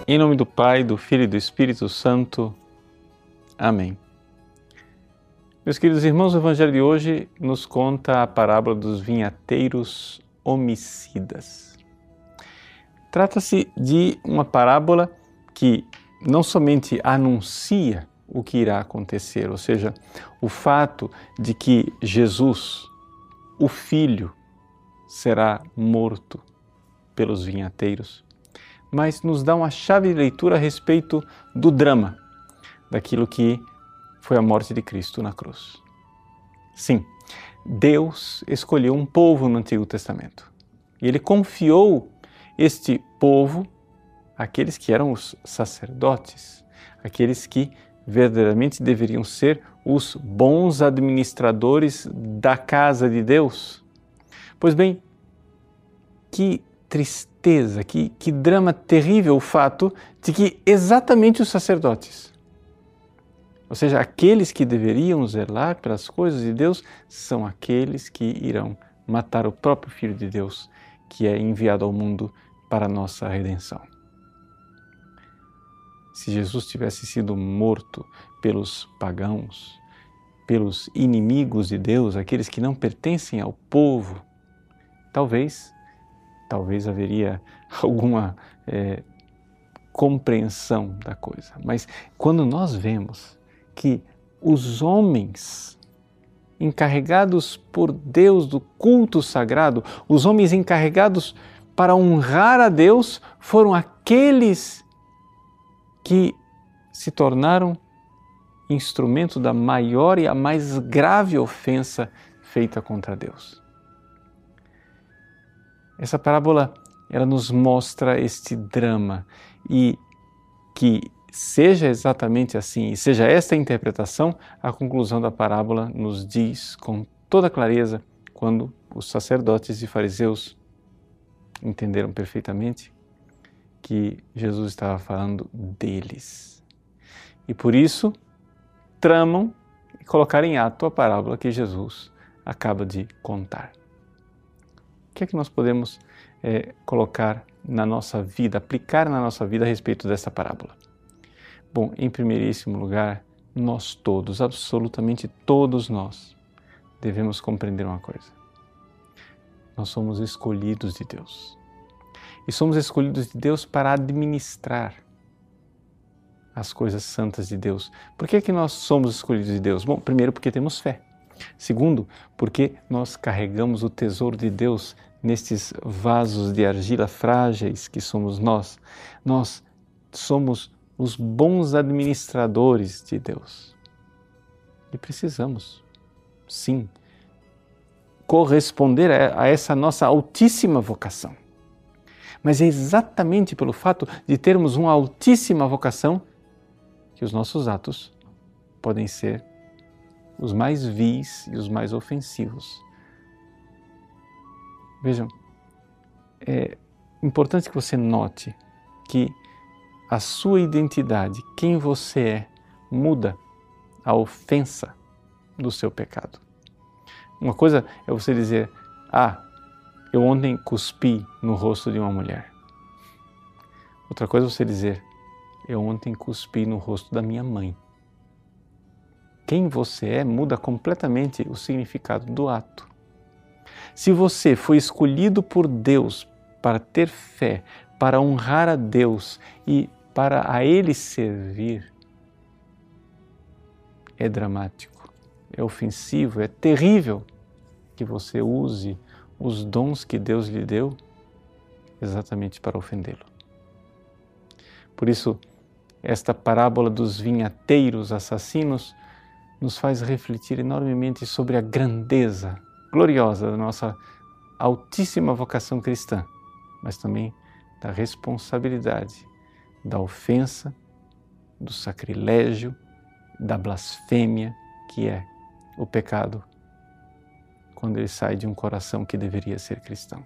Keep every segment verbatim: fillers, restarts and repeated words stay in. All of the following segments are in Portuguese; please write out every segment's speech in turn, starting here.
Em nome do Pai, do Filho e do Espírito Santo. Amém. Meus queridos irmãos, o Evangelho de hoje nos conta a parábola dos vinhateiros homicidas. Trata-se de uma parábola que não somente anuncia o que irá acontecer, ou seja, o fato de que Jesus, o Filho, será morto pelos vinhateiros, mas nos dá uma chave de leitura a respeito do drama, daquilo que foi a morte de Cristo na cruz. Sim, Deus escolheu um povo no Antigo Testamento e Ele confiou este povo àqueles que eram os sacerdotes, aqueles que verdadeiramente deveriam ser os bons administradores da casa de Deus. Pois bem, que tristeza, que, que drama terrível o fato de que exatamente os sacerdotes, ou seja, aqueles que deveriam zelar pelas coisas de Deus, são aqueles que irão matar o próprio Filho de Deus, que é enviado ao mundo para a nossa redenção. Se Jesus tivesse sido morto pelos pagãos, pelos inimigos de Deus, aqueles que não pertencem ao povo, talvez, talvez haveria alguma é, compreensão da coisa. Mas quando nós vemos que os homens encarregados por Deus do culto sagrado, os homens encarregados para honrar a Deus, foram aqueles que se tornaram instrumento da maior e a mais grave ofensa feita contra Deus. Essa parábola, ela nos mostra este drama e que seja exatamente assim, e seja esta a interpretação, a conclusão da parábola nos diz com toda clareza, quando os sacerdotes e fariseus entenderam perfeitamente que Jesus estava falando deles. E por isso tramam colocar em ato a parábola que Jesus acaba de contar. O que é que nós podemos é, colocar na nossa vida, aplicar na nossa vida a respeito dessa parábola? Bom, em primeiríssimo lugar, nós todos, absolutamente todos nós, devemos compreender uma coisa. Nós somos escolhidos de Deus. E somos escolhidos de Deus para administrar as coisas santas de Deus. Por que é que nós somos escolhidos de Deus? Bom, primeiro porque temos fé. Segundo, porque nós carregamos o tesouro de Deus nestes vasos de argila frágeis que somos nós. Nós somos os bons administradores de Deus. E precisamos, sim, corresponder a essa nossa altíssima vocação. Mas é exatamente pelo fato de termos uma altíssima vocação que os nossos atos podem ser os mais vis e os mais ofensivos. Vejam, é importante que você note que a sua identidade, quem você é, muda a ofensa do seu pecado. Uma coisa é você dizer, ah, eu ontem cuspi no rosto de uma mulher. Outra coisa é você dizer, eu ontem cuspi no rosto da minha mãe. Quem você é muda completamente o significado do ato. Se você foi escolhido por Deus para ter fé, para honrar a Deus e para a Ele servir, é dramático, é ofensivo, é terrível que você use os dons que Deus lhe deu exatamente para ofendê-lo. Por isso, esta parábola dos vinhateiros assassinos nos faz refletir enormemente sobre a grandeza gloriosa da nossa altíssima vocação cristã, mas também da responsabilidade, da ofensa, do sacrilégio, da blasfêmia, que é o pecado, quando ele sai de um coração que deveria ser cristão.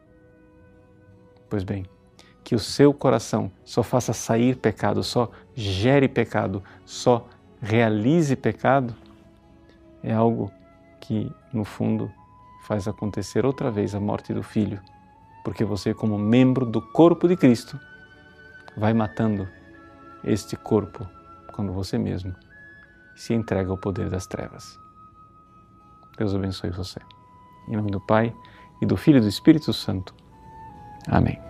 Pois bem, que o seu coração só faça sair pecado, só gere pecado, só realize pecado, é algo que, no fundo, faz acontecer outra vez a morte do Filho, porque você, como membro do corpo de Cristo, vai matando este corpo quando você mesmo se entrega ao poder das trevas. Deus abençoe você. Em nome do Pai, e do Filho e do Espírito Santo. Amém.